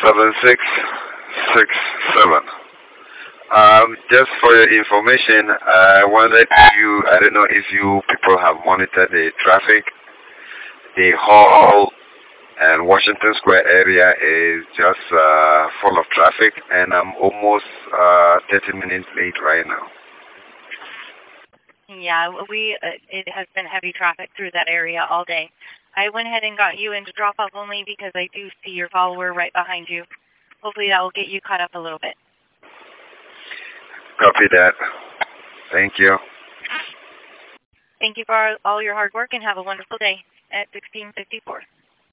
7667. Just for your information, I don't know if you people have monitored the traffic. The Hall and Washington Square area is just full of traffic, and I'm almost 30 minutes late right now. Yeah, it has been heavy traffic through that area all day. I went ahead and got you into drop off only because I do see your follower right behind you. Hopefully that will get you caught up a little bit. Copy that. Thank you. Thank you for all your hard work and have a wonderful day at 1654.